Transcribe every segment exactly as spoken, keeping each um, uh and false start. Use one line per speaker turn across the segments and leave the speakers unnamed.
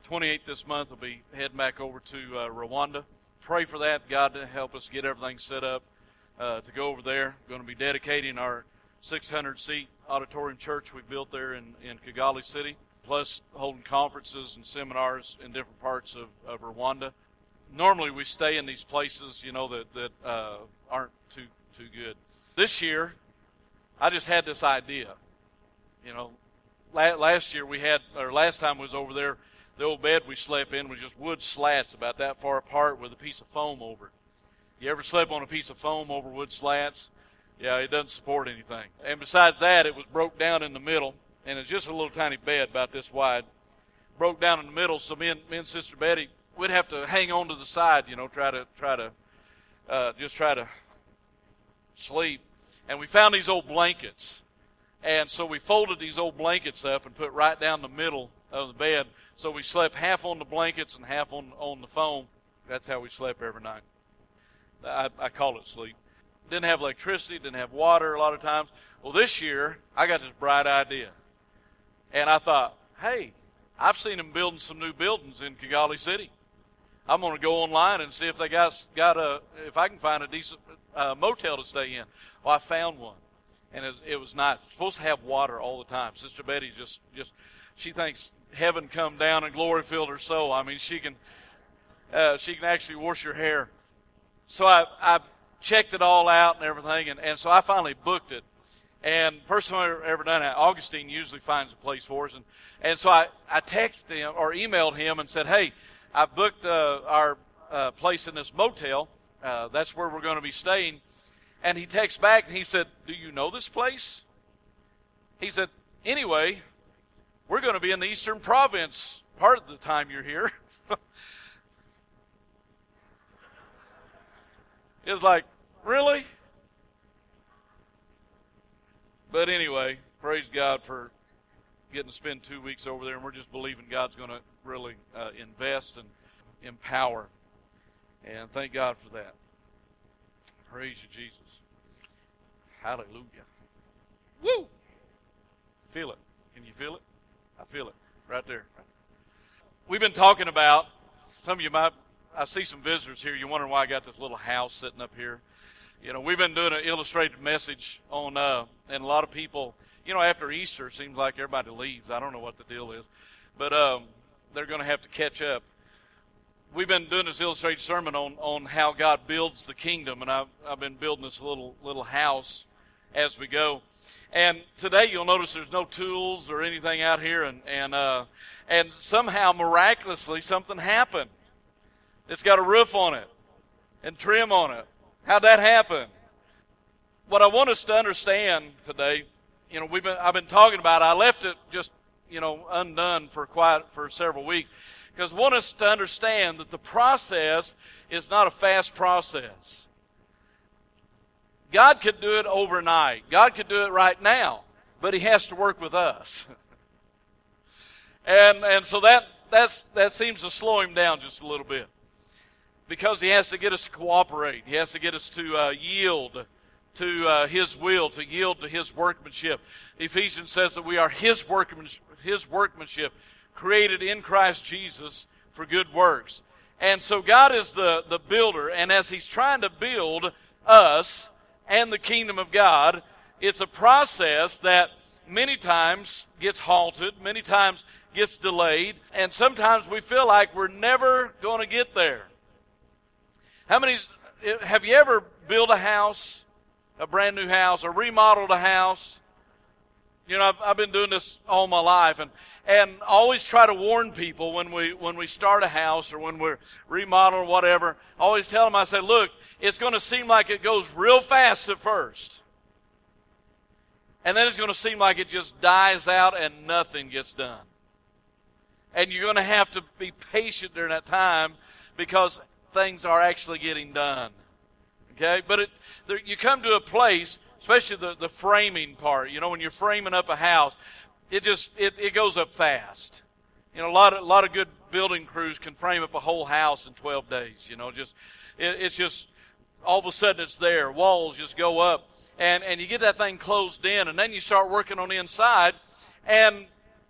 twenty-eighth this month, we'll be heading back over to uh, Rwanda. Pray for that, God to help us get everything set up uh, to go over there. We're going to be dedicating our six hundred seat auditorium church we built there in, in Kigali City, plus holding conferences and seminars in different parts of, of Rwanda. Normally we stay in these places, you know, that, that uh, aren't too too good. This year, I just had this idea. You know, la- last year we had, or last time we was over there, the old bed we slept in was just wood slats about that far apart with a piece of foam over it. You ever slept on a piece of foam over wood slats? Yeah, it doesn't support anything. And besides that, it was broke down in the middle, and it's just a little tiny bed about this wide. Broke down in the middle, so me and, me and Sister Betty, we'd have to hang on to the side, you know, try to, try to, uh, just try to sleep. And we found these old blankets. And so we folded these old blankets up and put right down the middle of the bed. So we slept half on the blankets and half on, on the foam. That's how we slept every night. I, I call it sleep. Didn't have electricity, didn't have water a lot of times. Well, this year, I got this bright idea. And I thought, hey, I've seen them building some new buildings in Kigali City. I'm going to go online and see if they got, got a, if I can find a decent uh, motel to stay in. Well, I found one. And it, it was nice. It's supposed to have water all the time. Sister Betty just, just, she thinks heaven come down and glory filled her soul. I mean, she can, uh, she can actually wash your hair. So I, I checked it all out and everything, and, and so I finally booked it. And first time I've ever done that, Augustine usually finds a place for us. And, and so I, I texted him or emailed him and said, hey, I booked uh, our uh, place in this motel. Uh, that's where we're going to be staying. And he texts back and he said, do you know this place? He said, anyway, we're going to be in the Eastern Province part of the time you're here. It was like, really? But anyway, praise God for getting to spend two weeks over there, and we're just believing God's going to really uh, invest and empower. And thank God for that. Praise you, Jesus. Hallelujah. Woo! Feel it. Can you feel it? I feel it right there. We've been talking about, some of you might, I see some visitors here. You're wondering why I got this little house sitting up here. You know, we've been doing an illustrated message on, uh, and a lot of people, you know, after Easter, it seems like everybody leaves. I don't know what the deal is. But um, they're going to have to catch up. We've been doing this illustrated sermon on, on how God builds the kingdom, and I've, I've been building this little little house as we go. And today you'll notice there's no tools or anything out here, and and uh, and somehow miraculously something happened. It's got a roof on it and trim on it. How'd that happen? What I want us to understand today, you know, we've been I've been talking about. I left it just you know undone for quite for several weeks because I want us to understand that the process is not a fast process. God could do it overnight. God could do it right now, but He has to work with us. and and so that that's that seems to slow Him down just a little bit. Because He has to get us to cooperate. He has to get us to uh, yield to uh, His will, to yield to His workmanship. Ephesians says that we are His workmanship, His workmanship, created in Christ Jesus for good works. And so God is the, the builder, and as He's trying to build us and the kingdom of God, it's a process that many times gets halted, many times gets delayed, and sometimes we feel like we're never going to get there. How many, have you ever built a house, a brand new house, or remodeled a house? You know, I've, I've been doing this all my life, and and always try to warn people when we when we start a house or when we're remodeling or whatever. I always tell them, I say, look, it's going to seem like it goes real fast at first, and then it's going to seem like it just dies out and nothing gets done. And you're going to have to be patient during that time because things are actually getting done. Okay? But it, there, you come to a place, especially the, the framing part, you know, when you're framing up a house, it just, it, it goes up fast. You know, a lot of, a lot of good building crews can frame up a whole house in twelve days, you know, just, it, it's just, all of a sudden it's there. Walls just go up, and, and you get that thing closed in, and then you start working on the inside, and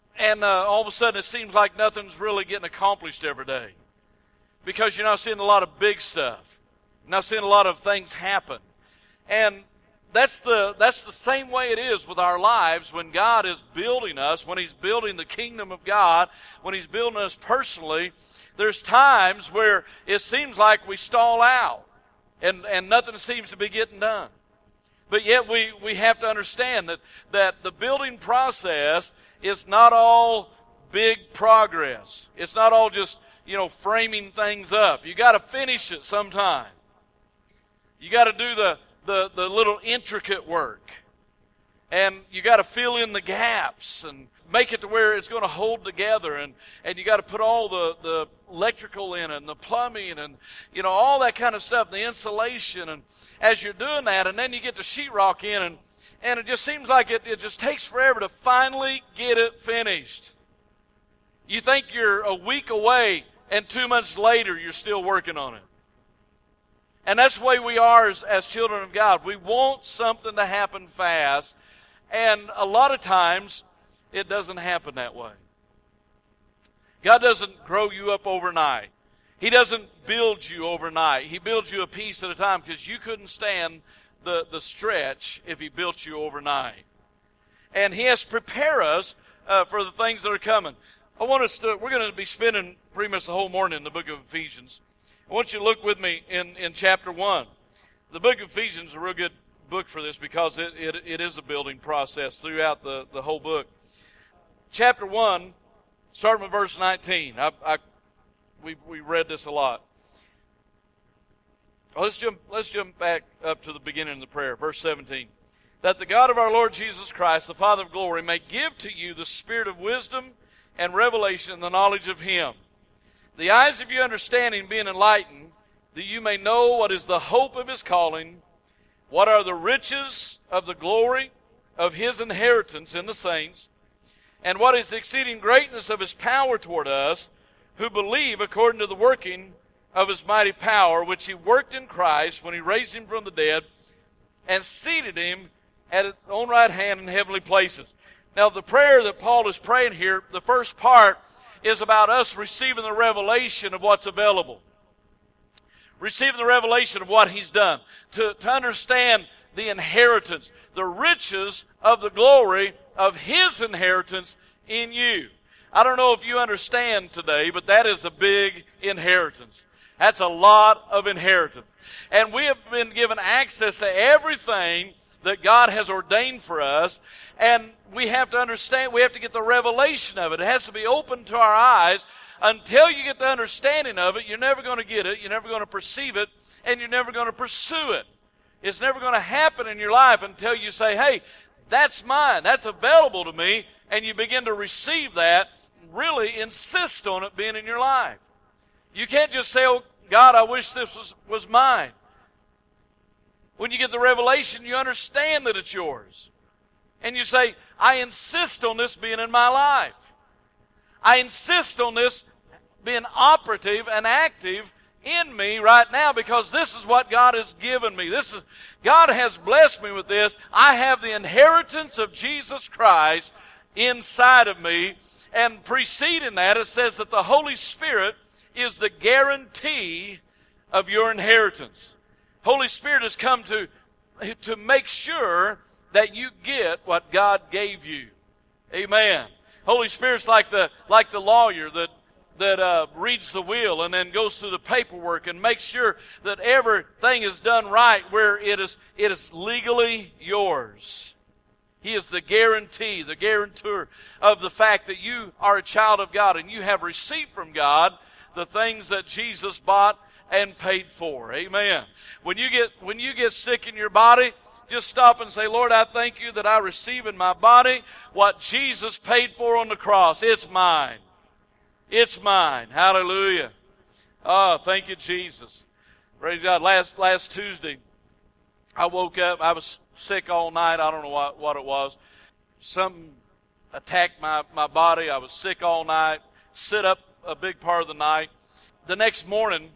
and uh, all of a sudden it seems like nothing's really getting accomplished every day. Because you're not seeing a lot of big stuff. You're not seeing a lot of things happen. And that's the that's the same way it is with our lives when God is building us, when He's building the kingdom of God, when He's building us personally. There's times where it seems like we stall out and, and nothing seems to be getting done. But yet we, we have to understand that, that the building process is not all big progress. It's not all just, you know, framing things up. You got to finish it sometime. You got to do the, the, the little intricate work. And you got to fill in the gaps and make it to where it's going to hold together. And, and you got to put all the, the electrical in and the plumbing and, you know, all that kind of stuff, the insulation. And as you're doing that, and then you get the sheetrock in, and, and it just seems like it, it just takes forever to finally get it finished. You think you're a week away, and two months later you're still working on it. And that's the way we are as, as children of God. We want something to happen fast, and a lot of times it doesn't happen that way. God doesn't grow you up overnight. He doesn't build you overnight. He builds you a piece at a time, because you couldn't stand the, the stretch if He built you overnight. And He has to prepare us uh, for the things that are coming. I want us to, we're going to be spending pretty much the whole morning in the book of Ephesians. I want you to look with me in, in chapter one. The book of Ephesians is a real good book for this, because it, it, it is a building process throughout the, the whole book. Chapter one, starting with verse nineteen. I, I, we, we read this a lot. Let's jump, let's jump back up to the beginning of the prayer, verse seventeen. That the God of our Lord Jesus Christ, the Father of glory, may give to you the spirit of wisdom and revelation in the knowledge of Him. The eyes of your understanding being enlightened, that you may know what is the hope of His calling, what are the riches of the glory of His inheritance in the saints, and what is the exceeding greatness of His power toward us, who believe according to the working of His mighty power, which He worked in Christ when He raised Him from the dead, and seated Him at His own right hand in heavenly places. Now, the prayer that Paul is praying here, the first part is about us receiving the revelation of what's available. Receiving the revelation of what He's done. To, to understand the inheritance, the riches of the glory of His inheritance in you. I don't know if you understand today, but that is a big inheritance. That's a lot of inheritance. And we have been given access to everything that God has ordained for us, and we have to understand, we have to get the revelation of it. It has to be open to our eyes. Until you get the understanding of it, you're never going to get it, you're never going to perceive it, and you're never going to pursue it. It's never going to happen in your life until you say, hey, that's mine, that's available to me, and you begin to receive that, really insist on it being in your life. You can't just say, oh, God, I wish this was, was mine. When you get the revelation, you understand that it's yours. And you say, I insist on this being in my life. I insist on this being operative and active in me right now, because this is what God has given me. This is, God has blessed me with this. I have the inheritance of Jesus Christ inside of me. And preceding that, it says that the Holy Spirit is the guarantee of your inheritance. Holy Spirit has come to, to make sure that you get what God gave you. Amen. Holy Spirit's like the, like the lawyer that, that uh, reads the will and then goes through the paperwork and makes sure that everything is done right where it is, it is legally yours. He is the guarantee, the guarantor of the fact that you are a child of God and you have received from God the things that Jesus bought and paid for. Amen. When you get, when you get sick in your body, just stop and say, Lord, I thank you that I receive in my body what Jesus paid for on the cross. It's mine. It's mine. Hallelujah. Oh, thank you, Jesus. Praise God. Last, last Tuesday, I woke up. I was sick all night. I don't know what, what it was. Something attacked my, my body. I was sick all night. Sit up a big part of the night. The next morning,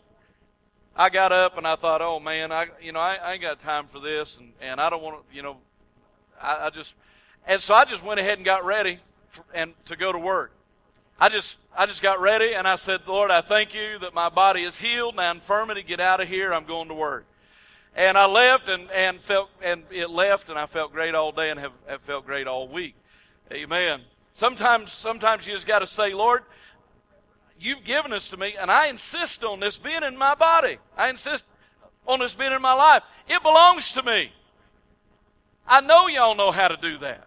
I got up and I thought, oh man, I you know I, I ain't got time for this, and, and I don't want to, you know, I, I just, and so I just went ahead and got ready and to go to work. I just I just got ready and I said, Lord, I thank you that my body is healed. Now infirmity, get out of here. I'm going to work. And I left and, and felt and it left and I felt great all day and have, have felt great all week. Amen. Sometimes sometimes you just got to say, Lord, you've given this to me and I insist on this being in my body. I insist on this being in my life. It belongs to me. I know y'all know how to do that.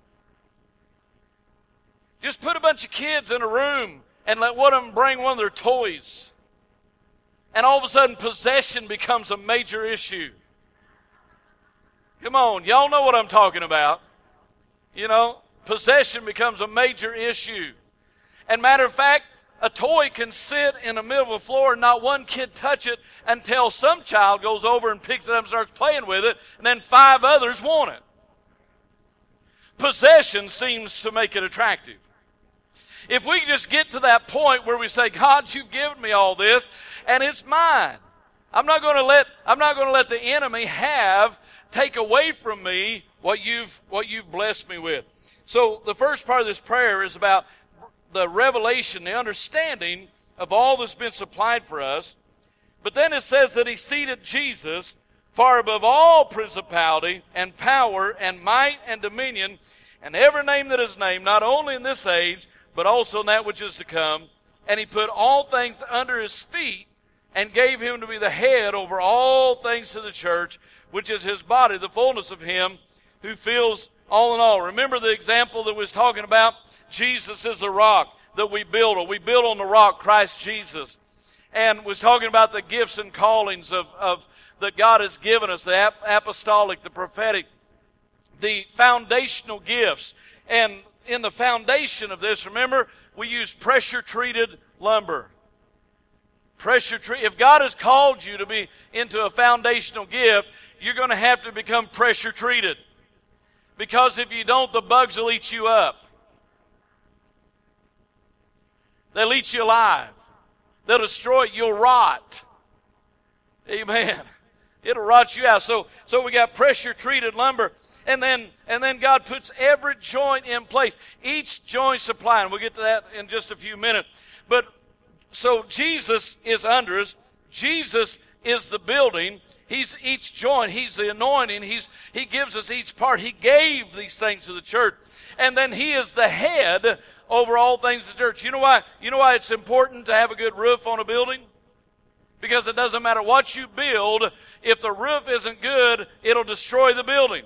Just put a bunch of kids in a room and let one of them bring one of their toys. And all of a sudden, possession becomes a major issue. Come on, y'all know what I'm talking about. You know, possession becomes a major issue. And matter of fact, a toy can sit in the middle of the floor and not one kid touch it until some child goes over and picks it up and starts playing with it, and then five others want it. Possession seems to make it attractive. If we can just get to that point where we say, God, you've given me all this, and it's mine. I'm not going to let I'm not going to let the enemy have take away from me what you've what you've blessed me with. So the first part of this prayer is about the revelation, the understanding of all that's been supplied for us. But then it says that he seated Jesus far above all principality and power and might and dominion and every name that is named, not only in this age, but also in that which is to come. And he put all things under his feet and gave him to be the head over all things to the church, which is his body, the fullness of him who fills all in all. Remember the example that we was talking about? Jesus is the rock that we build on. We build on the rock, Christ Jesus. And was talking about the gifts and callings of, of that God has given us, the ap- apostolic, the prophetic, the foundational gifts. And in the foundation of this, remember, we use pressure-treated lumber. Pressure treat. If God has called you to be into a foundational gift, you're going to have to become pressure-treated. Because if you don't, the bugs will eat you up. They'll eat you alive. They'll destroy you. You'll rot. Amen. It'll rot you out. So, so we got pressure-treated lumber. And then, and then God puts every joint in place. Each joint supplying. We'll get to that in just a few minutes. But, so Jesus is under us. Jesus is the building. He's each joint. He's the anointing. He's, He gives us each part. He gave these things to the church. And then He is the head over all things in the church. You know why? You know why it's important to have a good roof on a building? Because it doesn't matter what you build. If the roof isn't good, it'll destroy the building.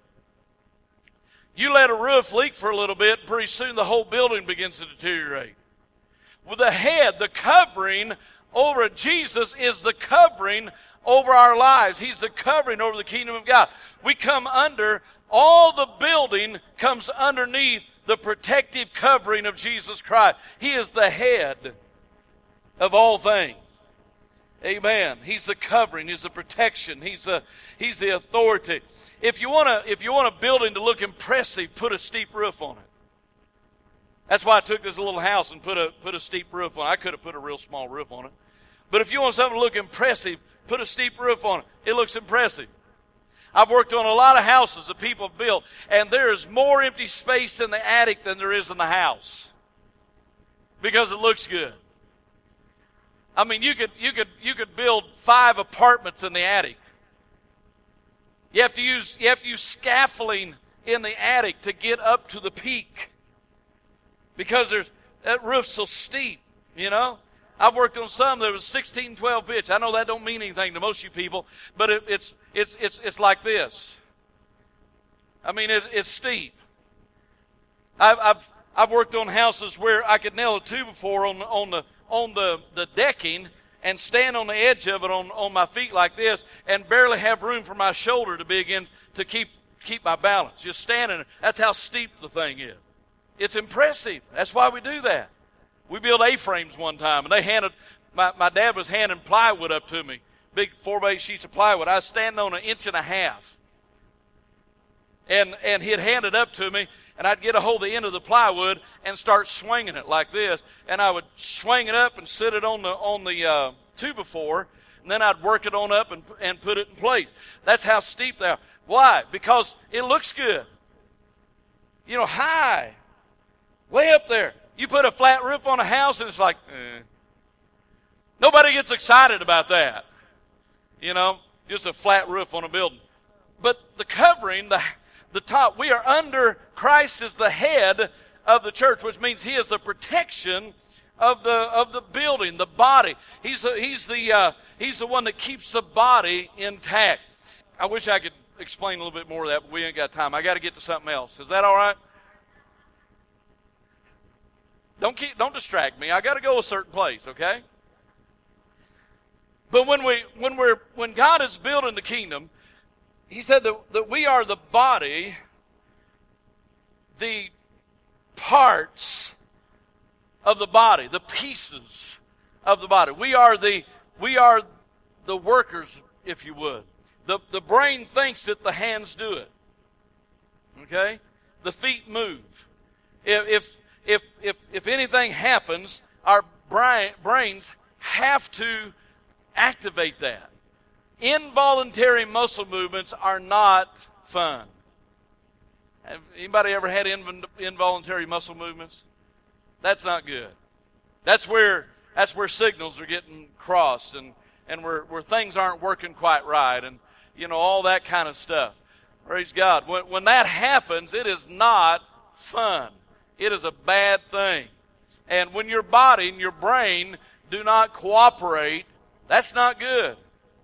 You let a roof leak for a little bit, pretty soon the whole building begins to deteriorate. With the head, the covering over it, Jesus is the covering over our lives. He's the covering over the kingdom of God. We come under, all the building comes underneath the protective covering of Jesus Christ. He is the head of all things. Amen. He's the covering. He's the protection. He's the He's the authority. If you want to, if you want a building to look impressive, put a steep roof on it. That's why I took this little house and put a put a steep roof on it. I could have put a real small roof on it, but if you want something to look impressive, put a steep roof on it. It looks impressive. I've worked on a lot of houses that people have built, and there is more empty space in the attic than there is in the house because it looks good. I mean, you could you could you could build five apartments in the attic. You have to use you have to use scaffolding in the attic to get up to the peak because there's that roof's so steep. You know, I've worked on some that was sixteen, twelve pitch. I know that don't mean anything to most of you people, but it, it's it's it's it's like this. I mean, it, it's steep. I've I've I've worked on houses where I could nail a two before on on the on the, the decking and stand on the edge of it on, on my feet like this and barely have room for my shoulder to begin to keep keep my balance. Just standing there. That's how steep the thing is. It's impressive. That's why we do that. We built A-frames one time, and they handed, my, my dad was handing plywood up to me, big four by eight sheets of plywood. I was standing on an inch and a half. And, and he'd hand it up to me, and I'd get a hold of the end of the plywood and start swinging it like this. And I would swing it up and sit it on the on the uh, two before, and then I'd work it on up and and put it in place. That's how steep they are. Why? Because it looks good. You know, high. Way up there. You put a flat roof on a house and it's like, eh. Nobody gets excited about that. You know, just a flat roof on a building. But the covering, the, the top, we are under, Christ is the head of the church, which means He is the protection of the of the building, the body. He's the, he's the uh, he's the one that keeps the body intact. I wish I could explain a little bit more of that, but we ain't got time. I got to get to something else. Is that all right? Don't keep don't distract me. I got to go a certain place, okay? But when we when we're when God is building the kingdom, He said that, that we are the body, the parts of the body, the pieces of the body. We are the we are the workers, if you would. The the brain thinks that the hands do it. Okay? The feet move. If if if if, if anything happens, our brain, brains have to activate that. Involuntary muscle movements are not fun. Have anybody ever had inv- involuntary muscle movements? That's not good. That's where that's where signals are getting crossed, and, and where, where things aren't working quite right, and you know, all that kind of stuff. Praise God. When, when that happens, it is not fun. It is a bad thing. And when your body and your brain do not cooperate, that's not good.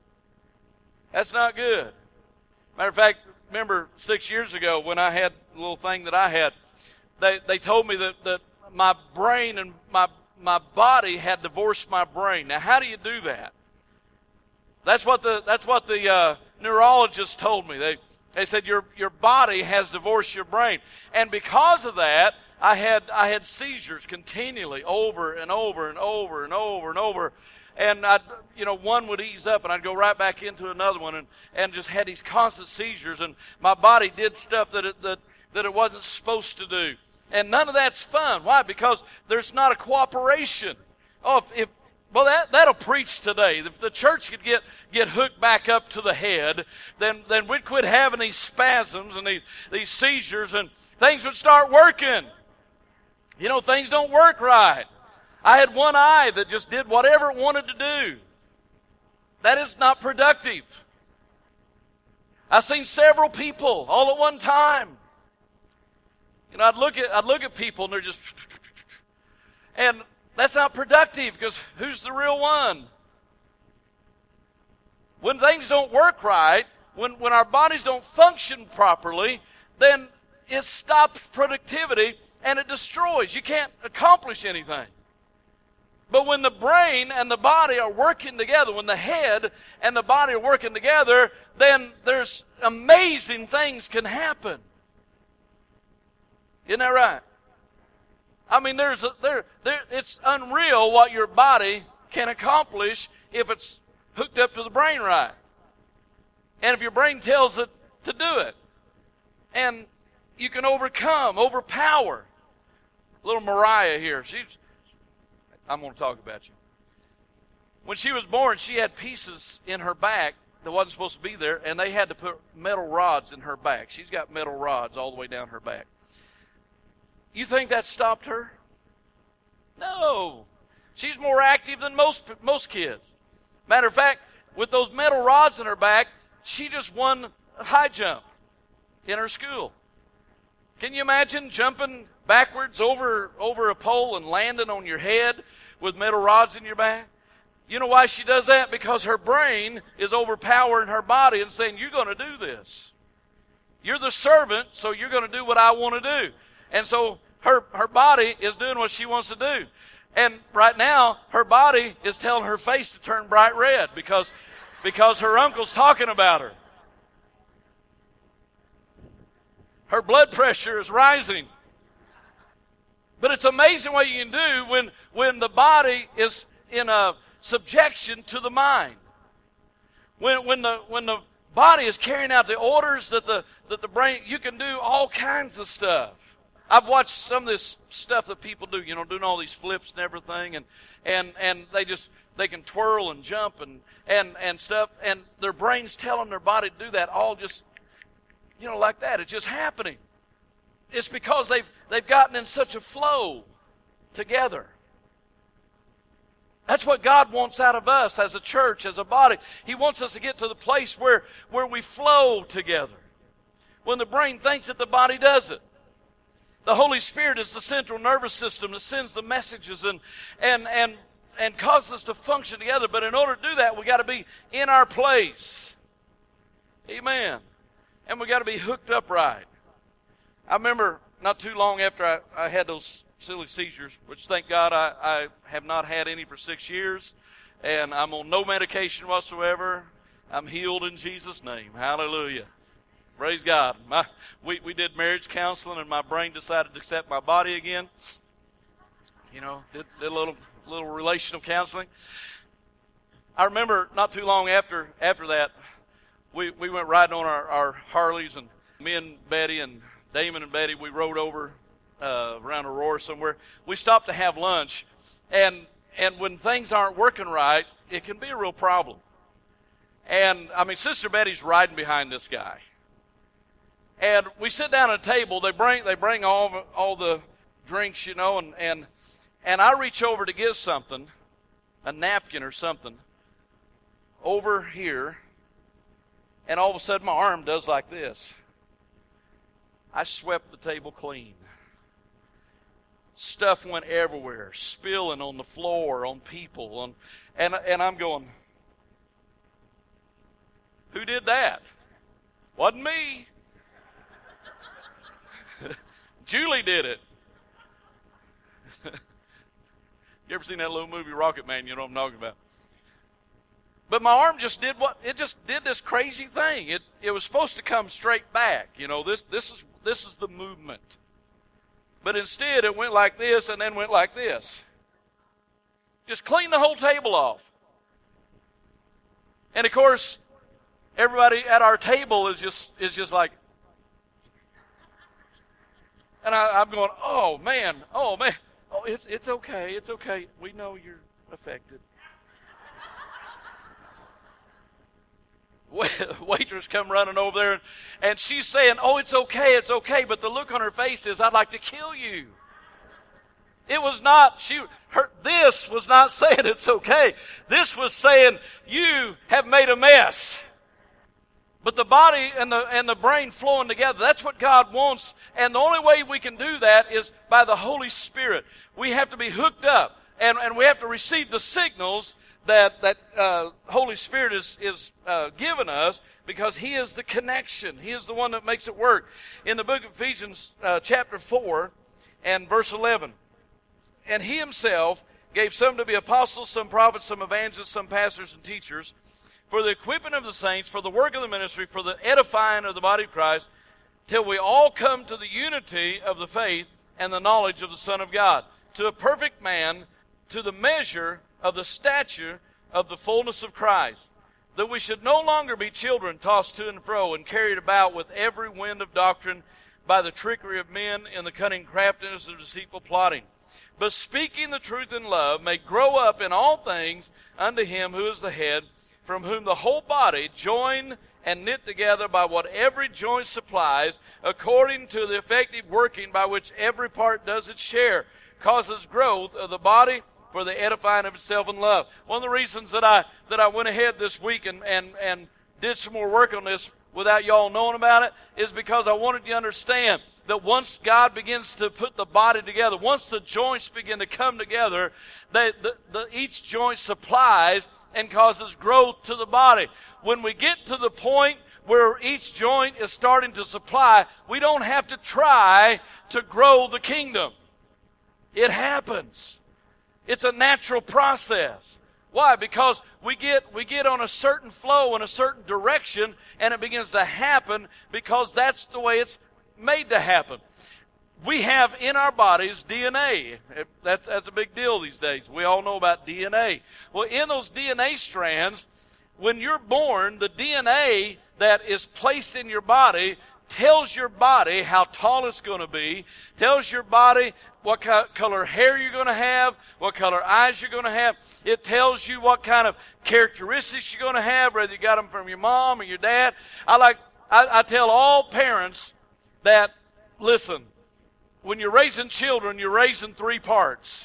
That's not good. Matter of fact, remember six years ago when I had a little thing that I had, they they told me that, that my brain and my my body had divorced my brain. Now, how do you do that? That's what the that's what the uh, neurologist told me. They they said your your body has divorced your brain, and because of that, I had I had seizures continually, over and over and over and over and over. And I'd, you know, one would ease up and I'd go right back into another one, and, and just had these constant seizures, and my body did stuff that it, that, that it wasn't supposed to do. And none of that's fun. Why? Because there's not a cooperation. Oh, if, if well, that, that'll preach today. If the church could get, get hooked back up to the head, then, then we'd quit having these spasms and these, these seizures, and things would start working. You know, things don't work right. I had one eye that just did whatever it wanted to do. That is not productive. I've seen several people all at one time. You know, I'd look at I'd look at people and they're just, and that's not productive, because who's the real one? When things don't work right, when when our bodies don't function properly, then it stops productivity and it destroys. You can't accomplish anything. But when the brain and the body are working together, when the head and the body are working together, then there's amazing things can happen. Isn't that right? I mean, there's a, there, there, it's unreal what your body can accomplish if it's hooked up to the brain right. And if your brain tells it to do it. And you can overcome, overpower. Little Mariah here, she's I'm going to talk about you. When she was born, she had pieces in her back that wasn't supposed to be there, and they had to put metal rods in her back. She's got metal rods all the way down her back. You think that stopped her? No. She's more active than most most kids. Matter of fact, with those metal rods in her back, she just won a high jump in her school. Can you imagine jumping backwards over over a pole and landing on your head with metal rods in your back? You know why she does that? Because her brain is overpowering her body and saying, you're going to do this. You're the servant, so you're going to do what I want to do. And so her, her body is doing what she wants to do. And right now, her body is telling her face to turn bright red because, because her uncle's talking about her. Her blood pressure is rising. But it's amazing what you can do when, when the body is in a subjection to the mind. When, when, the, when the body is carrying out the orders that the, that the brain, you can do all kinds of stuff. I've watched some of this stuff that people do, you know, doing all these flips and everything, and, and, and they just, they can twirl and jump and, and, and stuff, and their brain's telling their body to do that all just, you know, like that. It's just happening. it's because they've, they've gotten in such a flow together. That's what God wants out of us as a church, as a body. He wants us to get to the place where, where we flow together. When the brain thinks it, the body does it. The Holy Spirit is the central nervous system that sends the messages and and and and causes us to function together. But in order to do that, we got to be in our place. Amen. And we got to be hooked up right. I remember not too long after I, I had those silly seizures, which thank God I, I have not had any for six years, and I'm on no medication whatsoever. I'm healed in Jesus' name. Hallelujah. Praise God. My, we, we did marriage counseling, and my brain decided to accept my body again. You know, did, did a little little relational counseling. I remember not too long after after that, we, we went riding on our, our Harleys, and me and Betty and Damon and Betty, we rode over uh, around Aurora somewhere. We stopped to have lunch, and and when things aren't working right, it can be a real problem. And, I mean, Sister Betty's riding behind this guy. And we sit down at a table. They bring they bring all all the drinks, you know, and, and and I reach over to get something, a napkin or something, over here, and all of a sudden my arm does like this. I swept the table clean. Stuff went everywhere, spilling on the floor, on people, and and and I'm going, who did that? Wasn't me. Julie did it. You ever seen that little movie Rocket Man? You know what I'm talking about. But my arm just did what it just did this crazy thing. It it was supposed to come straight back. You know, this this is this is the movement. But instead it went like this and then went like this. Just clean the whole table off. And of course, everybody at our table is just is just like, and I, I'm going, oh man, oh man, oh it's it's okay, it's okay. We know you're affected. Waitress come running over there, and, and she's saying, oh, it's okay, it's okay. But the look on her face is, I'd like to kill you. It was not, she, her, this was not saying it's okay. This was saying, you have made a mess. But the body and the, and the brain flowing together, that's what God wants. And the only way we can do that is by the Holy Spirit. We have to be hooked up, and, and we have to receive the signals that that uh, Holy Spirit is is uh, given us, because He is the connection. He is the one that makes it work. In the book of Ephesians, uh, chapter four, and verse eleven, and He Himself gave some to be apostles, some prophets, some evangelists, some pastors and teachers, for the equipping of the saints, for the work of the ministry, for the edifying of the body of Christ, till we all come to the unity of the faith and the knowledge of the Son of God, to a perfect man, to the measure of the stature of the fullness of Christ, that we should no longer be children tossed to and fro and carried about with every wind of doctrine by the trickery of men in the cunning craftiness of deceitful plotting, but speaking the truth in love may grow up in all things unto Him who is the head, from whom the whole body, joined and knit together by what every joint supplies, according to the effective working by which every part does its share, causes growth of the body for the edifying of itself in love. One of the reasons that I that I went ahead this week and, and, and did some more work on this without y'all knowing about it is because I wanted you to understand that once God begins to put the body together, once the joints begin to come together, they, the, the, each joint supplies and causes growth to the body. When we get to the point where each joint is starting to supply, we don't have to try to grow the kingdom. It happens. It's a natural process. Why? Because we get we get on a certain flow in a certain direction, and it begins to happen because that's the way it's made to happen. We have in our bodies D N A. That's, that's a big deal these days. We all know about D N A. Well, in those D N A strands, when you're born, the D N A that is placed in your body tells your body how tall it's going to be, tells your body what color hair you're going to have, what color eyes you're going to have. It tells you what kind of characteristics you're going to have, whether you got them from your mom or your dad. I like, I, I tell all parents that, listen, when you're raising children, you're raising three parts.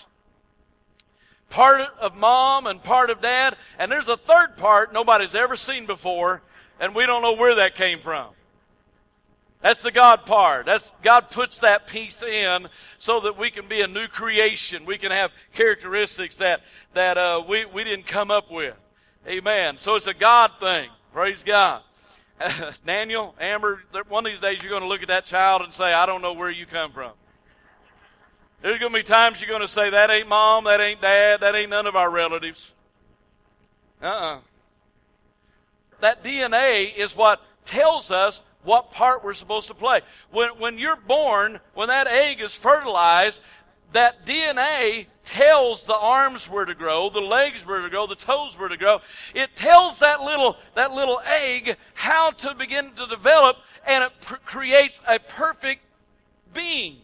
Part of mom and part of dad, and there's a third part nobody's ever seen before, and we don't know where that came from. That's the God part. That's God puts that piece in so that we can be a new creation. We can have characteristics that that uh, we we didn't come up with. Amen. So it's a God thing. Praise God. Daniel, Amber, one of these days you're going to look at that child and say, I don't know where you come from. There's going to be times you're going to say, that ain't mom, that ain't dad, that ain't none of our relatives. Uh-uh. That D N A is what tells us what part we're supposed to play. When, when you're born, when that egg is fertilized, that D N A tells the arms where to grow, the legs where to grow, the toes where to grow. It tells that little, that little egg how to begin to develop, and it pr- creates a perfect being.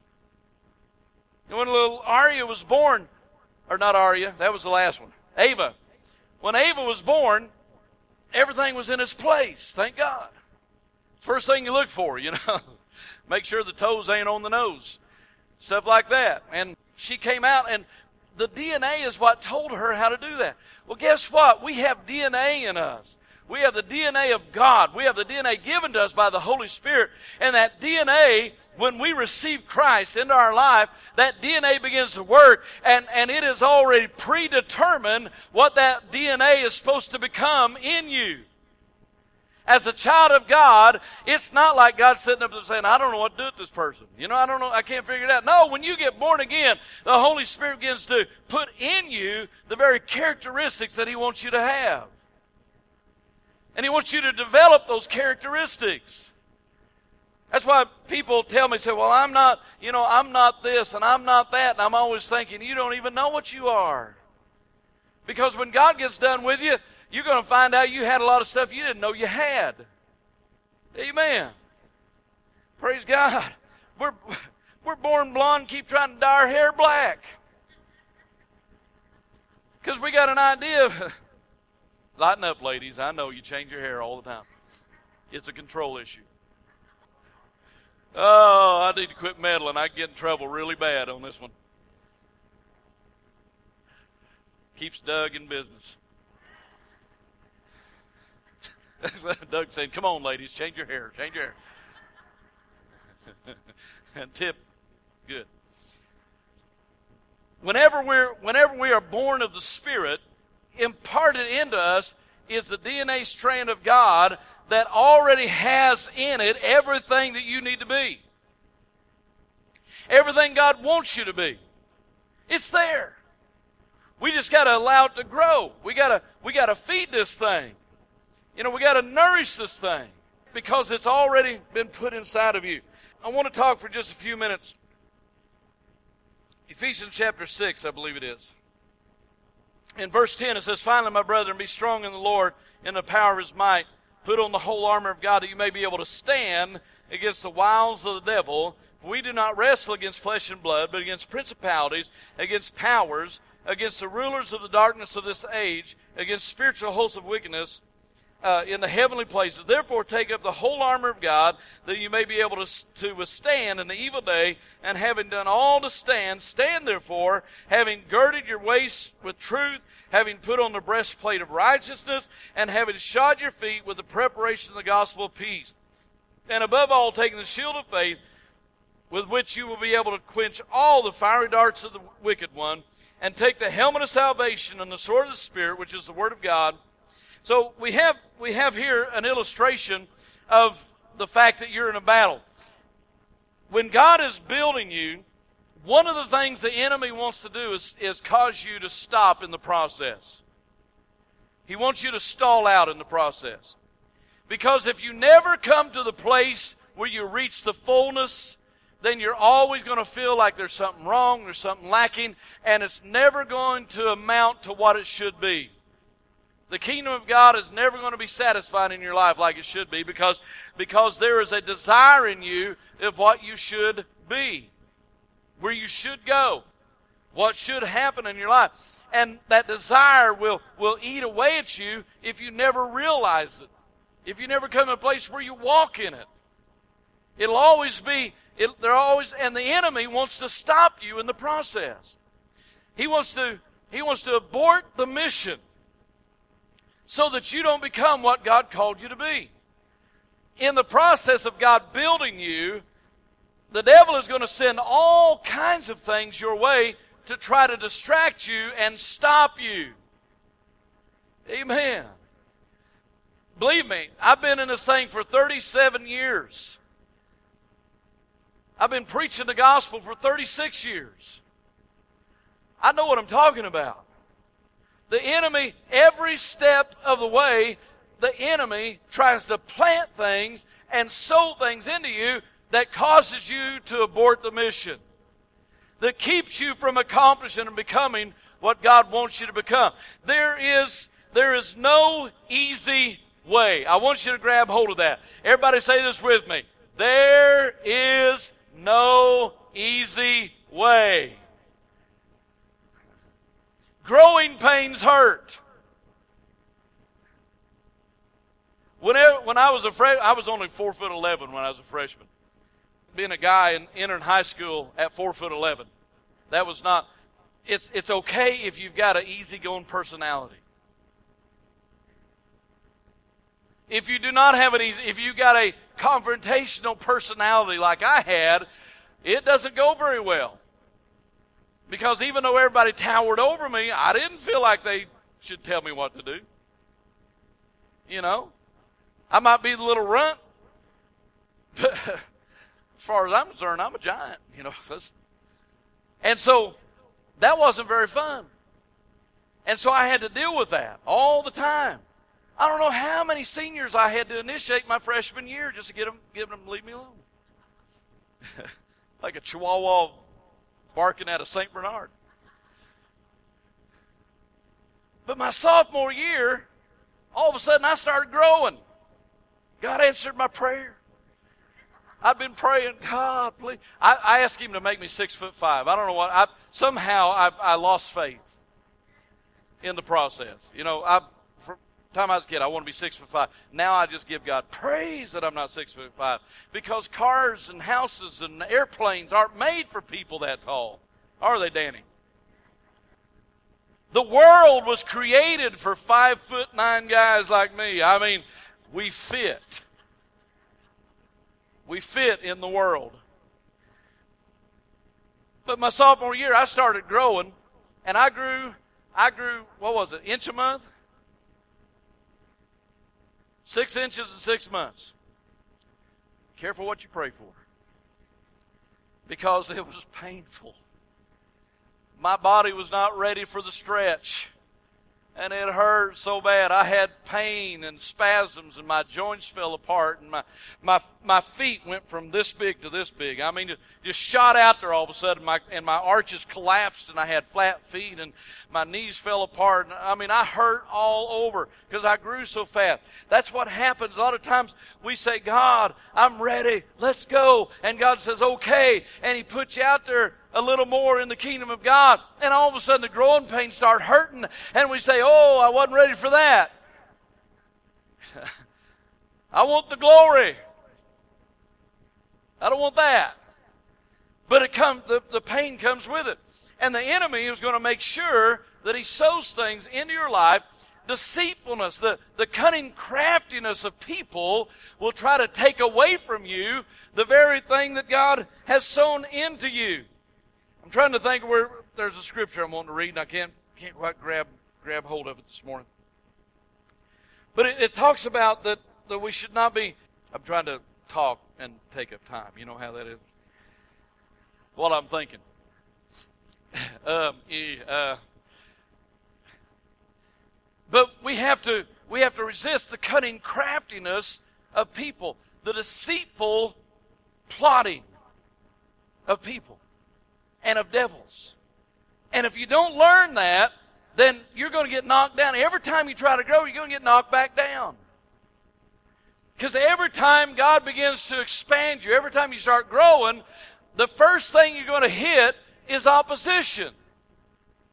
And when little Arya was born, or not Arya, that was the last one, Ava. When Ava was born, everything was in its place, thank God. First thing you look for, you know, make sure the toes ain't on the nose, stuff like that. And she came out, and the D N A is what told her how to do that. Well, guess what? We have D N A in us. We have the D N A of God. We have the D N A given to us by the Holy Spirit. And that D N A, when we receive Christ into our life, that D N A begins to work, and, and it is already predetermined what that D N A is supposed to become in you. As a child of God, it's not like God sitting up there saying, I don't know what to do with this person. You know, I don't know, I can't figure it out. No, when you get born again, the Holy Spirit begins to put in you the very characteristics that He wants you to have. And He wants you to develop those characteristics. That's why people tell me, say, well, I'm not, you know, I'm not this and I'm not that. And I'm always thinking, you don't even know what you are. Because when God gets done with you, you're going to find out you had a lot of stuff you didn't know you had. Amen. Praise God. We're, we're born blonde, keep trying to dye our hair black. Because we got an idea of, lighten up, ladies. I know you change your hair all the time. It's a control issue. Oh, I need to quit meddling. I get in trouble really bad on this one. Keeps Doug in business. Doug saying, come on, ladies, change your hair, change your hair. And tip, good. Whenever we're, whenever we are born of the Spirit, imparted into us is the D N A strand of God that already has in it everything that you need to be. Everything God wants you to be. It's there. We just got to allow it to grow. We got to, we got to feed this thing. You know, we got to nourish this thing because it's already been put inside of you. I want to talk for just a few minutes. Ephesians chapter six, I believe it is. In verse ten, it says, finally, my brethren, be strong in the Lord in the power of His might. Put on the whole armor of God that you may be able to stand against the wiles of the devil. For we do not wrestle against flesh and blood, but against principalities, against powers, against the rulers of the darkness of this age, against spiritual hosts of wickedness Uh, in the heavenly places. Therefore take up the whole armor of God, that you may be able to, to withstand in the evil day, and having done all to stand, stand therefore, having girded your waist with truth, having put on the breastplate of righteousness, and having shod your feet with the preparation of the gospel of peace. And above all, taking the shield of faith, with which you will be able to quench all the fiery darts of the wicked one, and take the helmet of salvation and the sword of the Spirit, which is the word of God. So we have we have here an illustration of the fact that you're in a battle. When God is building you, one of the things the enemy wants to do is, is cause you to stop in the process. He wants you to stall out in the process. Because if you never come to the place where you reach the fullness, then you're always going to feel like there's something wrong, there's something lacking, and it's never going to amount to what it should be. The kingdom of God is never going to be satisfied in your life like it should be because, because there is a desire in you of what you should be, where you should go, what should happen in your life. And that desire will, will eat away at you if you never realize it, if you never come to a place where you walk in it. It'll always be, it, they're always, and the enemy wants to stop you in the process. He wants to, he wants to abort the mission so that you don't become what God called you to be. In the process of God building you, the devil is going to send all kinds of things your way to try to distract you and stop you. Amen. Believe me, I've been in this thing for thirty-seven years. I've been preaching the gospel for thirty-six years. I know what I'm talking about. The enemy, every step of the way, the enemy tries to plant things and sow things into you that causes you to abort the mission, that keeps you from accomplishing and becoming what God wants you to become. There is, there is no easy way. I want you to grab hold of that. Everybody say this with me. There is no easy way. Growing pains hurt. Whenever, when I was a freshman, I was only four foot eleven when I was a freshman. Being a guy and entering high school at four foot eleven, that was not. It's it's okay if you've got an easygoing personality. If you do not have an easy, if you got a confrontational personality like I had, it doesn't go very well. Because even though everybody towered over me, I didn't feel like they should tell me what to do. You know? I might be the little runt, but as far as I'm concerned, I'm a giant. You know? And so, that wasn't very fun. And so I had to deal with that all the time. I don't know how many seniors I had to initiate my freshman year just to get them, get them to leave me alone. Like a chihuahua barking at a Saint Bernard. But my sophomore year, all of a sudden I started growing. God answered my prayer. I'd been praying, God, please. I, I asked Him to make me six foot five. I don't know what. I, somehow I, I lost faith in the process. You know, I, from the time I was a kid, I want to be six foot five. Now I just give God praise that I'm not six foot five, because cars and houses and airplanes aren't made for people that tall, are they, Danny? The world was created for five foot nine guys like me. I mean, we fit. We fit in the world. But my sophomore year, I started growing, and I grew, I grew, what was it, inch a month? Six inches in six months. Careful what you pray for. Because it was painful. My body was not ready for the stretch. And it hurt so bad. I had pain and spasms, and my joints fell apart, and my my my feet went from this big to this big. I mean, it just shot out there all of a sudden, my, and my arches collapsed, and I had flat feet, and my knees fell apart. And I mean, I hurt all over because I grew so fast. That's what happens. A lot of times we say, God, I'm ready. Let's go. And God says, okay. And He puts you out there a little more in the kingdom of God. And all of a sudden the growing pains start hurting. And we say, oh, I wasn't ready for that. I want the glory. I don't want that. But it comes, the, the pain comes with it. And the enemy is going to make sure that he sows things into your life. Deceitfulness, the, the cunning craftiness of people will try to take away from you the very thing that God has sown into you. I'm trying to think where there's a scripture I'm wanting to read, and I can't can't quite grab grab hold of it this morning. But it, it talks about that, that we should not be. I'm trying to talk and take up time. You know how that is. What I'm thinking. um, uh, but we have to we have to resist the cunning craftiness of people, the deceitful plotting of people and of devils. And if you don't learn that, then you're going to get knocked down. Every time you try to grow, you're going to get knocked back down. Because every time God begins to expand you, every time you start growing, the first thing you're going to hit is opposition.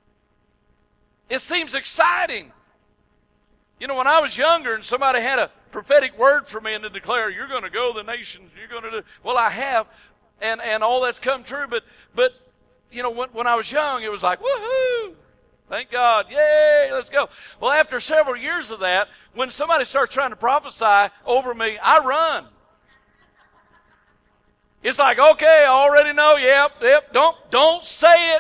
It seems exciting. You know, when I was younger and somebody had a prophetic word for me and to declare, you're going to go to the nations, you're going to do, well, I have, and, and all that's come true, but, but you know, when, when I was young, it was like, woohoo, thank God, yay, let's go. Well, after several years of that, when somebody starts trying to prophesy over me, I run. It's like, okay, I already know, yep, yep, don't, don't say it.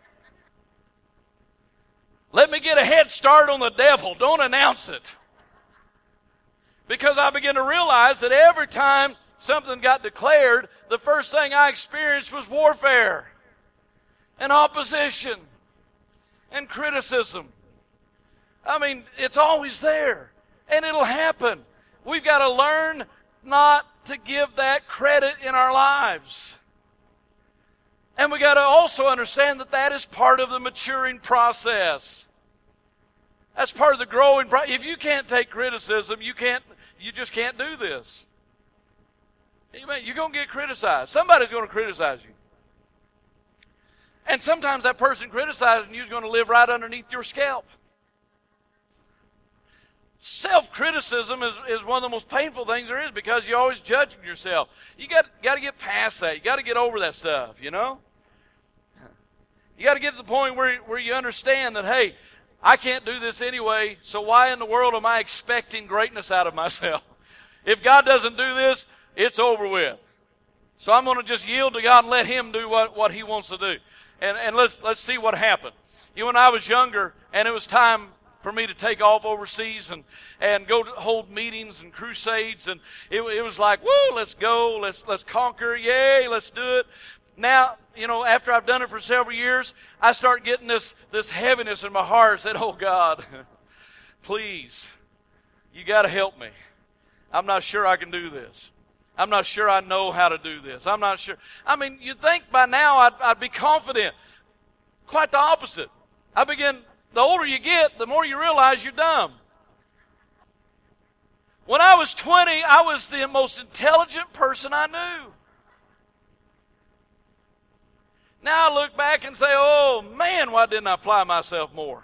Let me get a head start on the devil. Don't announce it. Because I began to realize that every time something got declared, the first thing I experienced was warfare and opposition and criticism. I mean, it's always there, and it'll happen. We've got to learn not to give that credit in our lives. And we got to also understand that that is part of the maturing process. That's part of the growing process. If you can't take criticism, you can't. You just can't do this. Amen. You're going to get criticized. Somebody's going to criticize you. And sometimes that person criticizing you is going to live right underneath your scalp. Self-criticism is, is one of the most painful things there is because you're always judging yourself. You got, got to get past that. You got to get over that stuff, you know? You got to get to the point where, where you understand that, hey, I can't do this anyway, so why in the world am I expecting greatness out of myself? If God doesn't do this, it's over with. So I'm going to just yield to God and let Him do what, what He wants to do. And, and let's, let's see what happened. You know, when I was younger, and it was time for me to take off overseas and, and go to hold meetings and crusades, and it, it was like, woo, let's go, let's, let's conquer, yay, let's do it. Now, you know, after I've done it for several years, I start getting this, this heaviness in my heart. I said, oh God, please, you got to help me. I'm not sure I can do this. I'm not sure I know how to do this. I'm not sure. I mean, you'd think by now I'd, I'd be confident. Quite the opposite. I begin, the older you get, the more you realize you're dumb. When I was twenty, I was the most intelligent person I knew. Now I look back and say, oh man, why didn't I apply myself more?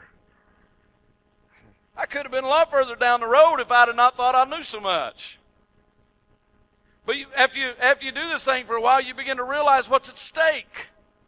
I could have been a lot further down the road if I had not thought I knew so much. But you, after, you, after you do this thing for a while, you begin to realize what's at stake.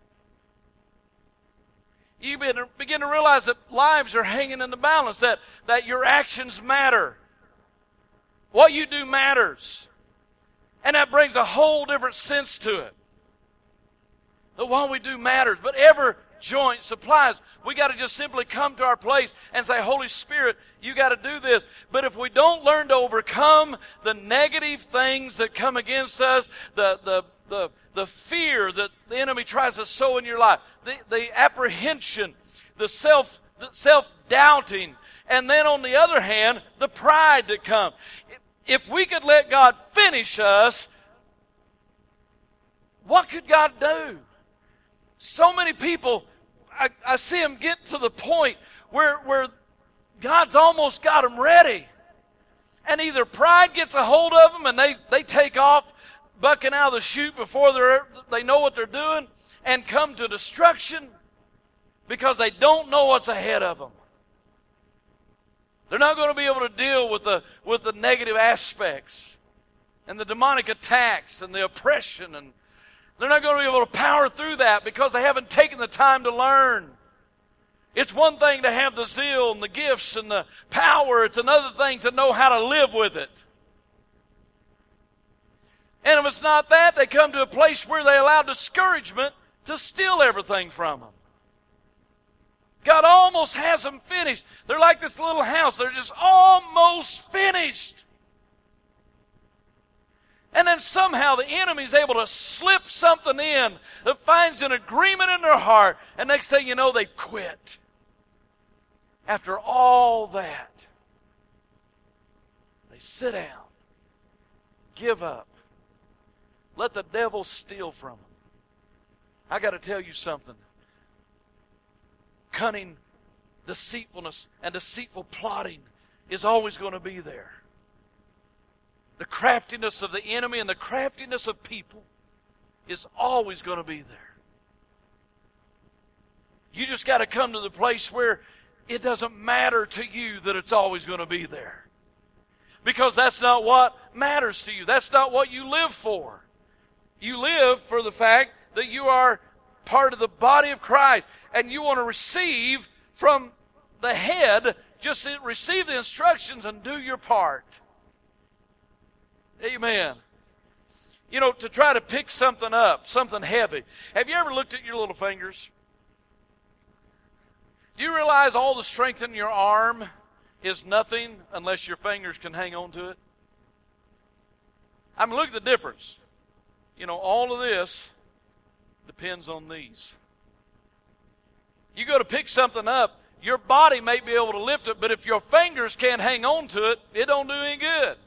You begin to realize that lives are hanging in the balance, that, that your actions matter. What you do matters. And that brings a whole different sense to it. That what we do matters, but every joint supplies. We got to just simply come to our place and say, Holy Spirit, you got to do this. But if we don't learn to overcome the negative things that come against us, the the the, the fear that the enemy tries to sow in your life, the, the apprehension, the self the self-doubting, and then on the other hand, the pride that comes. If we could let God finish us, what could God do? So many people, I, I see them get to the point where, where God's almost got them ready. And either pride gets a hold of them and they, they take off bucking out of the chute before they're, they know what they're doing and come to destruction because they don't know what's ahead of them. They're not going to be able to deal with the, with the negative aspects and the demonic attacks and the oppression, and they're not going to be able to power through that because they haven't taken the time to learn. It's one thing to have the zeal and the gifts and the power. It's another thing to know how to live with it. And if it's not that, they come to a place where they allow discouragement to steal everything from them. God almost has them finished. They're like this little house. They're just almost finished. And then somehow the enemy's able to slip something in that finds an agreement in their heart. And next thing you know, they quit. After all that, they sit down, give up, let the devil steal from them. I got to tell you something. Cunning, deceitfulness, and deceitful plotting is always going to be there. The craftiness of the enemy and the craftiness of people is always going to be there. You just got to come to the place where it doesn't matter to you that it's always going to be there. Because that's not what matters to you. That's not what you live for. You live for the fact that you are part of the body of Christ, and you want to receive from the head, just receive the instructions and do your part. Amen. You know, to try to pick something up, something heavy. Have you ever looked at your little fingers? Do you realize all the strength in your arm is nothing unless your fingers can hang on to it? I mean, look at the difference. You know, all of this depends on these. You go to pick something up, your body may be able to lift it, but if your fingers can't hang on to it, it don't do any good.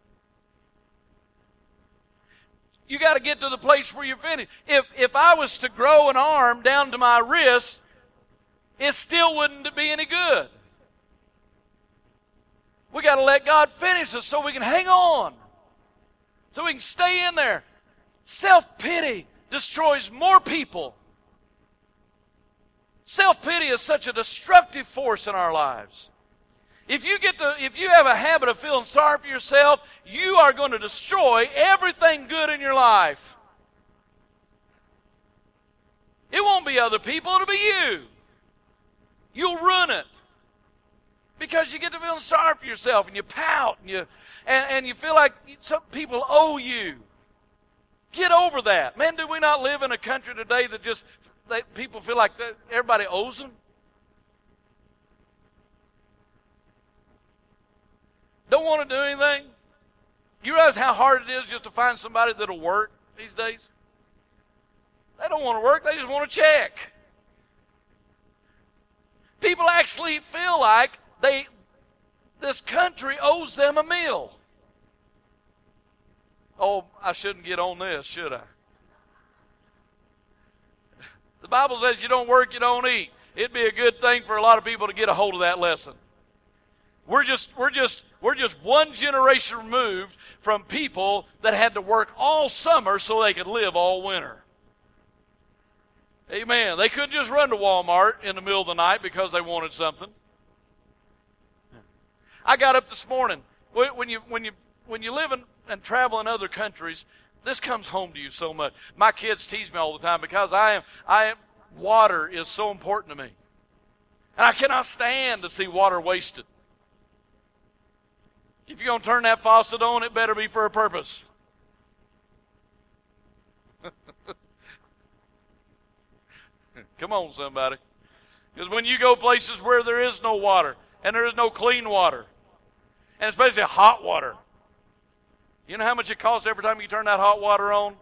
You got to get to the place where you're finished. If, if I was to grow an arm down to my wrist, it still wouldn't be any good. We got to let God finish us so we can hang on. So we can stay in there. Self-pity destroys more people. Self-pity is such a destructive force in our lives. If you get to, if you have a habit of feeling sorry for yourself, you are going to destroy everything good in your life. It won't be other people, it'll be you. You'll ruin it. Because you get to feeling sorry for yourself, and you pout, and you and, and you feel like some people owe you. Get over that. Man, do we not live in a country today that just they, people feel like that everybody owes them? Don't want to do anything? You realize how hard it is just to find somebody that'll work these days? They don't want to work, they just want to check. People actually feel like they this country owes them a meal. Oh, I shouldn't get on this, should I? The Bible says you don't work, you don't eat. It'd be a good thing for a lot of people to get a hold of that lesson. We're just, we're just, we're just one generation removed from people that had to work all summer so they could live all winter. Amen. They couldn't just run to Walmart in the middle of the night because they wanted something. I got up this morning. When you, when you, when you live in, and travel in other countries, this comes home to you so much. My kids tease me all the time because I am, I am, water is so important to me. And I cannot stand to see water wasted. If you're going to turn that faucet on, it better be for a purpose. Come on, somebody. Because when you go places where there is no water, and there is no clean water, and especially hot water, you know how much it costs every time you turn that hot water on?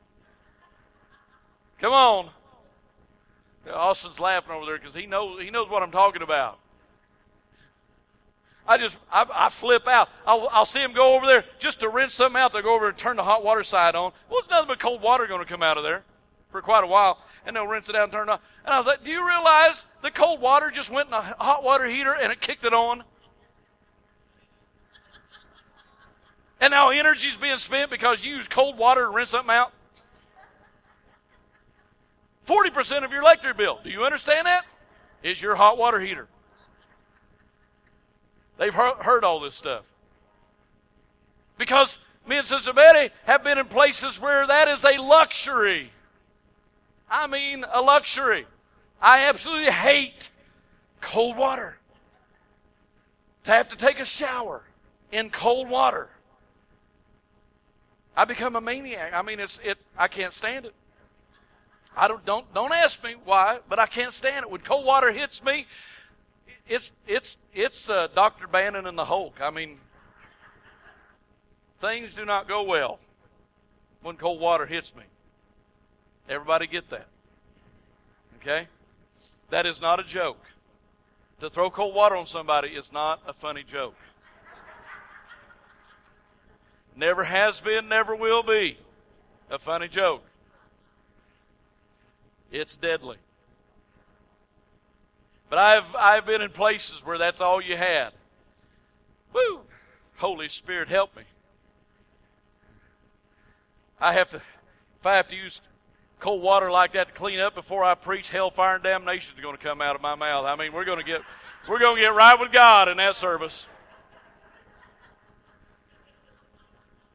Come on. Austin's laughing over there because he knows, he knows what I'm talking about. I just, I, I flip out. I'll, I'll see him go over there just to rinse something out. They'll go over and turn the hot water side on. Well, there's nothing but cold water going to come out of there for quite a while. And they'll rinse it out and turn it on. And I was like, do you realize the cold water just went in a hot water heater and it kicked it on? And now energy's being spent because you use cold water to rinse something out? forty percent of your electric bill, do you understand that? Is your hot water heater. They've heard all this stuff. Because me and Sister Betty have been in places where that is a luxury. I mean, a luxury. I absolutely hate cold water. To have to take a shower in cold water. I become a maniac. I mean, it's it. I can't stand it. I don't don't don't ask me why, but I can't stand it. When cold water hits me, it's it's it's uh, Doctor Bannon and the Hulk. I mean, things do not go well when cold water hits me. Everybody get that? Okay, that is not a joke. To throw cold water on somebody is not a funny joke. Never has been, never will be a funny joke. It's deadly. But I've I've been in places where that's all you had. Woo! Holy Spirit, help me. I have to, if I have to use cold water like that to clean up before I preach, hellfire and damnation is going to come out of my mouth. I mean, we're going to get we're going to get right with God in that service.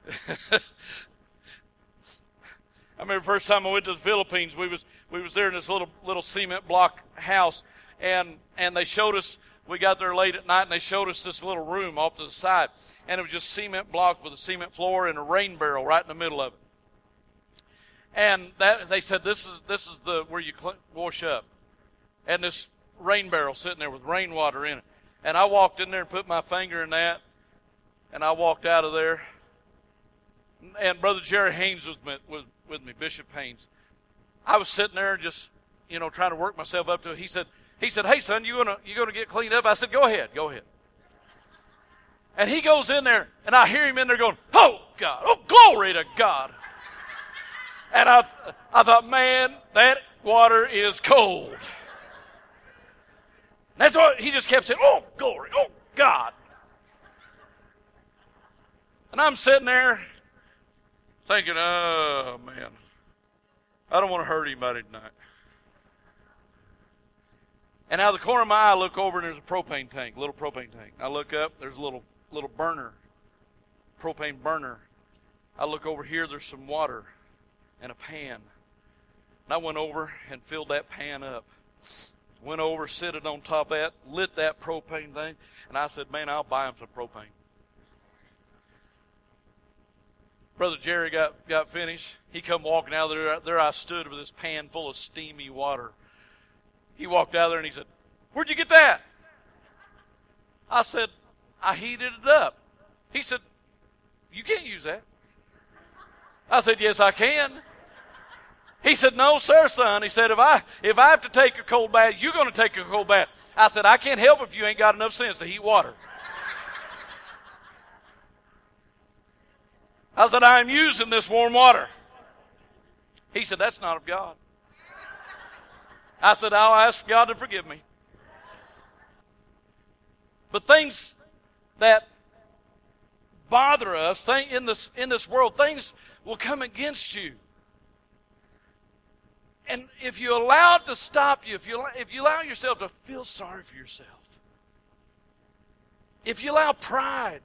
I remember the first time I went to the Philippines, we was we was there in this little little cement block house, and and they showed us. We got there late at night, and they showed us this little room off to the side, and it was just cement block with a cement floor and a rain barrel right in the middle of it. And that they said this is this is the where you cl- wash up, and this rain barrel sitting there with rainwater in it. And I walked in there and put my finger in that, and I walked out of there. And Brother Jerry Haynes was with, with, with me, Bishop Haynes. I was sitting there just, you know, trying to work myself up to it. He said, he said, "Hey son, you gonna you gonna get cleaned up?" I said, "Go ahead, go ahead." And he goes in there, and I hear him in there going, "Oh God, oh glory to God!" And I, I thought, man, that water is cold. That's what he just kept saying. "Oh glory, oh God!" And I'm sitting there thinking, "Oh man, I don't want to hurt anybody tonight." And out of the corner of my eye, I look over, and there's a propane tank, a little propane tank. I look up, there's a little little burner, propane burner. I look over here, there's some water and a pan. And I went over and filled that pan up. Went over, set it on top of that, lit that propane thing, and I said, "Man, I'll buy him some propane." Brother Jerry got, got finished. He come walking out of there. There I stood with this pan full of steamy water. He walked out there and he said, "Where'd you get that?" I said, "I heated it up." He said, "You can't use that." I said, "Yes, I can." He said, "No, sir, son." He said, if I if I have to take a cold bath, you're going to take a cold bath. I said, "I can't help if you ain't got enough sense to heat water." I said, "I am using this warm water." He said, "That's not of God." I said, "I'll ask God to forgive me." But things that bother us thing, in this in this world, things will come against you. And if you allow it to stop you, if you, if you allow yourself to feel sorry for yourself, if you allow pride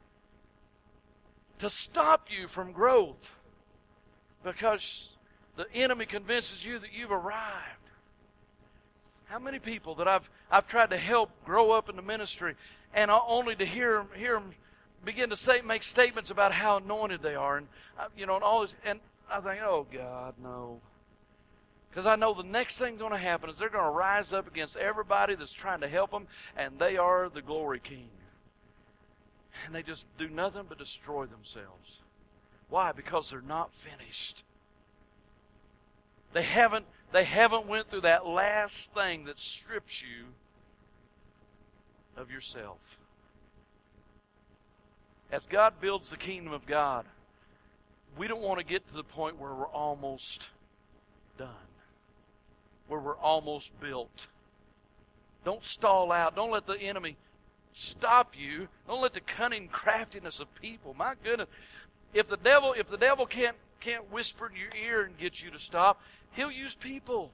to stop you from growth because the enemy convinces you that you've arrived. How many people that I've I've tried to help grow up in the ministry, and only to hear them, hear them begin to say make statements about how anointed they are, and you know, and all this, and I think, "Oh God, no," because I know the next thing going to happen is they're going to rise up against everybody that's trying to help them, and they are the glory king, and they just do nothing but destroy themselves. Why? Because they're not finished. They haven't. They haven't went through that last thing that strips you of yourself. As God builds the kingdom of God, we don't want to get to the point where we're almost done, where we're almost built. Don't stall out. Don't let the enemy stop you. Don't let the cunning craftiness of people. My goodness, if the devil, if the devil can't can't whisper in your ear and get you to stop, he'll use people.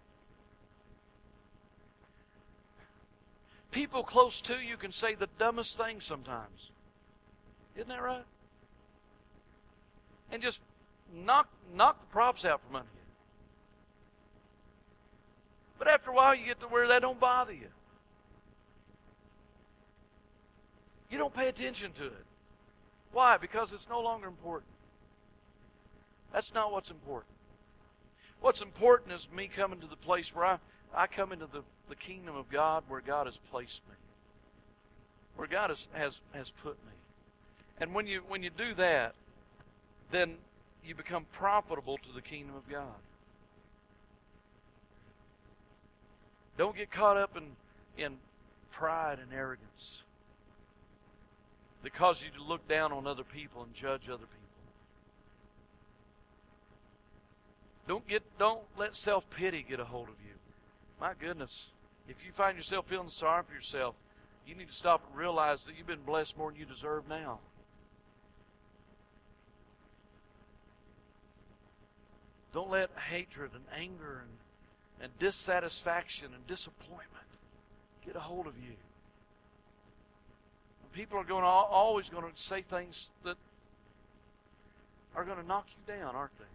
People close to you can say the dumbest things sometimes. Isn't that right? And just knock knock the props out from under you. But after a while, you get to where that don't bother you. You don't pay attention to it. Why? Because it's no longer important. That's not what's important. What's important is me coming to the place where I, I come into the, the kingdom of God where God has placed me. Where God has, has, has put me. And when you when you do that, then you become profitable to the kingdom of God. Don't get caught up in, in pride and arrogance that cause you to look down on other people and judge other people. Don't get don't let self-pity get a hold of you. My goodness, if you find yourself feeling sorry for yourself, you need to stop and realize that you've been blessed more than you deserve now. Don't let hatred and anger and, and dissatisfaction and disappointment get a hold of you. People are going to, always going to say things that are going to knock you down, aren't they?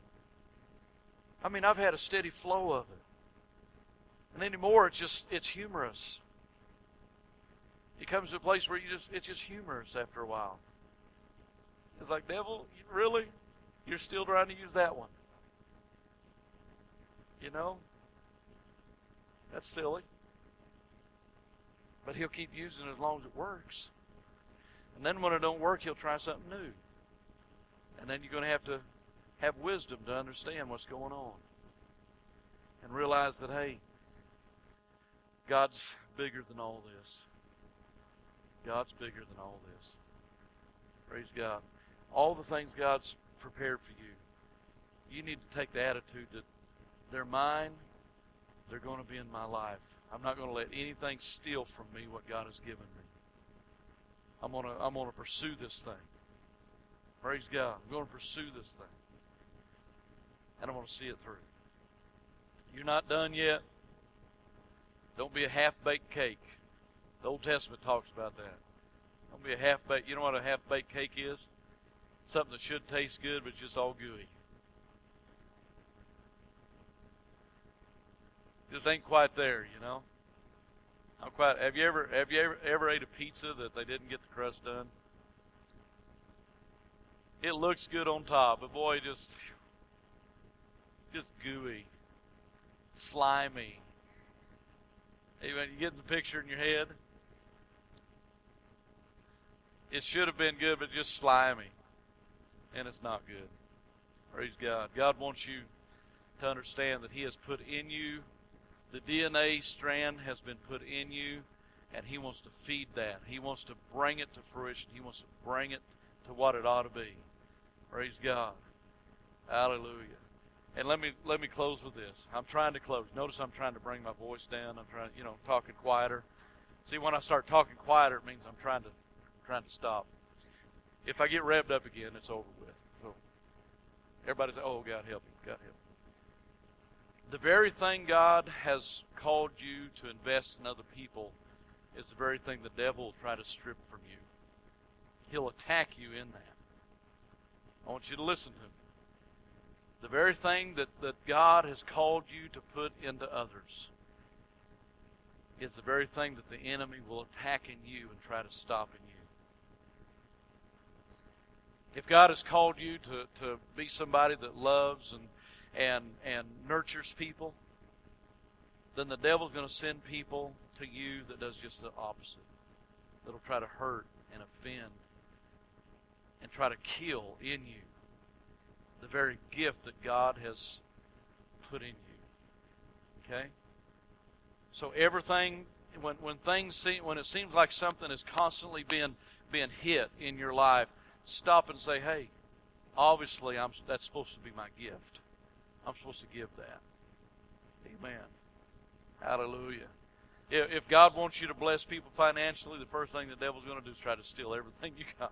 I mean, I've had a steady flow of it. And anymore, it's just, it's humorous. It comes to a place where you just, it's just humorous after a while. It's like, devil, really? You're still trying to use that one? You know? That's silly. But he'll keep using it as long as it works. And then when it don't work, he'll try something new. And then you're going to have to have wisdom to understand what's going on. And realize that, hey, God's bigger than all this. God's bigger than all this. Praise God. All the things God's prepared for you, you need to take the attitude that they're mine, they're going to be in my life. I'm not going to let anything steal from me what God has given me. I'm going to, I'm going to pursue this thing. Praise God. I'm going to pursue this thing. And I'm going to see it through. You're not done yet. Don't be a half-baked cake. The Old Testament talks about that. Don't be a half-baked. You know what a half-baked cake is? Something that should taste good, but it's just all gooey. Just ain't quite there, you know. I'm quite. Have you ever have you ever ever ate a pizza that they didn't get the crust done? It looks good on top, but boy, just just gooey, slimy. Even you get the picture in your head. It should have been good, but just slimy, and it's not good. Praise God. God wants you to understand that He has put in you. The D N A strand has been put in you, and He wants to feed that. He wants to bring it to fruition. He wants to bring it to what it ought to be. Praise God. Hallelujah. And let me let me close with this. I'm trying to close. Notice I'm trying to bring my voice down. I'm trying, you know, talking quieter. See, when I start talking quieter, it means I'm trying to trying to stop. If I get revved up again, it's over with. So everybody say, "Oh, God help me. God help me." The very thing God has called you to invest in other people is the very thing the devil will try to strip from you. He'll attack you in that. I want you to listen to me. The very thing that, that God has called you to put into others is the very thing that the enemy will attack in you and try to stop in you. If God has called you to, to be somebody that loves and and and nurtures people, then the devil's going to send people to you that does just the opposite. That'll try to hurt and offend and try to kill in you the very gift that God has put in you. Okay? So everything, when when things seem, when it seems like something is constantly being being hit in your life, stop and say, "Hey, obviously I'm that's supposed to be my gift. I'm supposed to give that." Amen. Hallelujah. If, if God wants you to bless people financially, the first thing the devil's going to do is try to steal everything you got.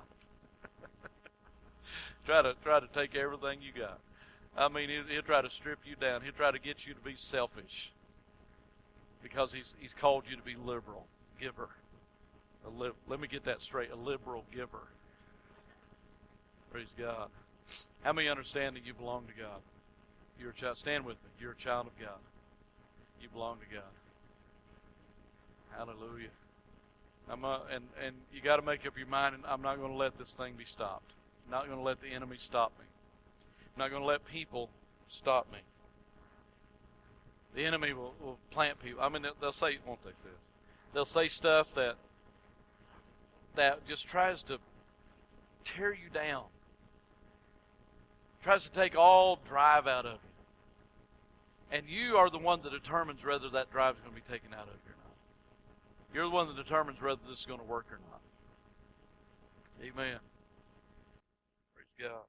try to try to take everything you got. I mean, he'll, he'll try to strip you down. He'll try to get you to be selfish because he's he's called you to be liberal giver. A li- let me get that straight. A liberal giver. Praise God. How many understand that you belong to God? You're a child. Stand with me. You're a child of God. You belong to God. Hallelujah. I'm a, and and you got to make up your mind. And I'm not going to let this thing be stopped. I'm not going to let the enemy stop me. I'm not going to let people stop me. The enemy will, will plant people. I mean, they'll, they'll say, won't they? Say this? They'll say stuff that that just tries to tear you down. Tries to take all drive out of you. And you are the one that determines whether that drive is going to be taken out of you or not. You're the one that determines whether this is going to work or not. Amen. Praise God.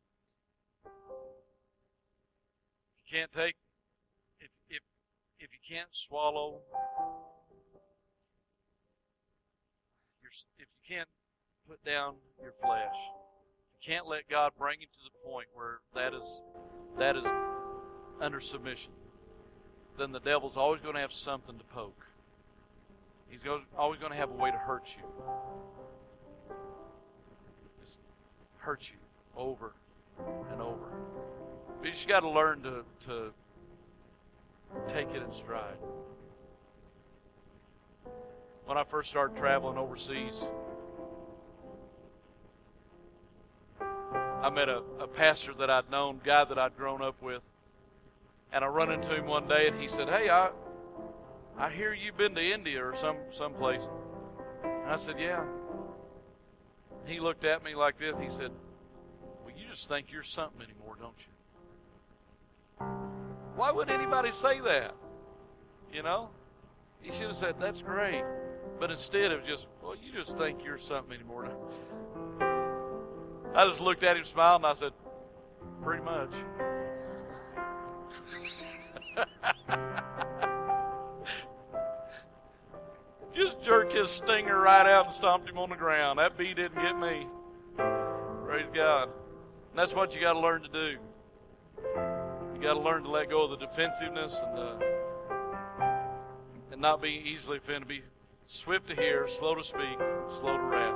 If you can't take, if if if you can't swallow, your, if you can't put down your flesh, can't let God bring you to the point where that is that is under submission, then the devil's always going to have something to poke. He's always going to have a way to hurt you. Just hurt you over and over. But you just got to learn to, to take it in stride. When I first started traveling overseas, I met a, a pastor that I'd known, guy that I'd grown up with, and I run into him one day, and he said, "Hey, I I hear you've been to India or some someplace." And I said, "Yeah." He looked at me like this. He said, "Well, you just think you're something anymore, don't you?" Why would anybody say that? You know? He should have said, "That's great." But instead of just, "Well, you just think you're something anymore." I just looked at him, smiled, and I said, "Pretty much." Just jerked his stinger right out and stomped him on the ground. That bee didn't get me. Praise God. And that's what you got to learn to do. You got to learn to let go of the defensiveness and the, and not be easily offended. Be swift to hear, slow to speak, slow to wrath.